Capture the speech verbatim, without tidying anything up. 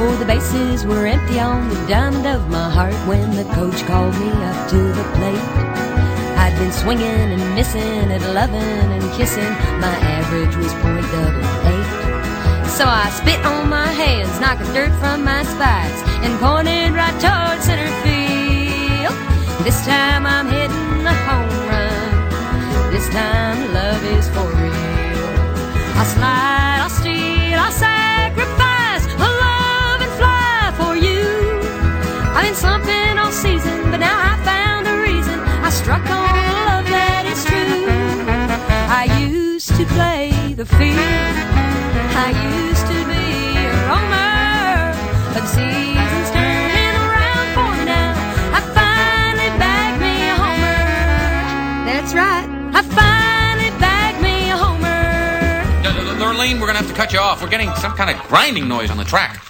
Oh, the bases were empty on the diamond of my heart when the coach called me up to the plate. I'd been swinging and missing at loving and kissing. My average was point double eight. So I spit on my hands, knocking dirt from my spikes, and pointed right toward center field. This time I'm hitting a home run. This time love is for real. I'll slide, I'll steal, I'll sacrifice, I'll love and fly for you. I've been slumping all season, but now I found a reason. I struck on a love that is true. I used to play the field. I used to be a roamer, but the season's turning around for me now. I finally bagged me a homer. That's right, I finally bagged me a homer. Lurleen, we're going to have to cut you off. We're getting some kind of grinding noise on the track.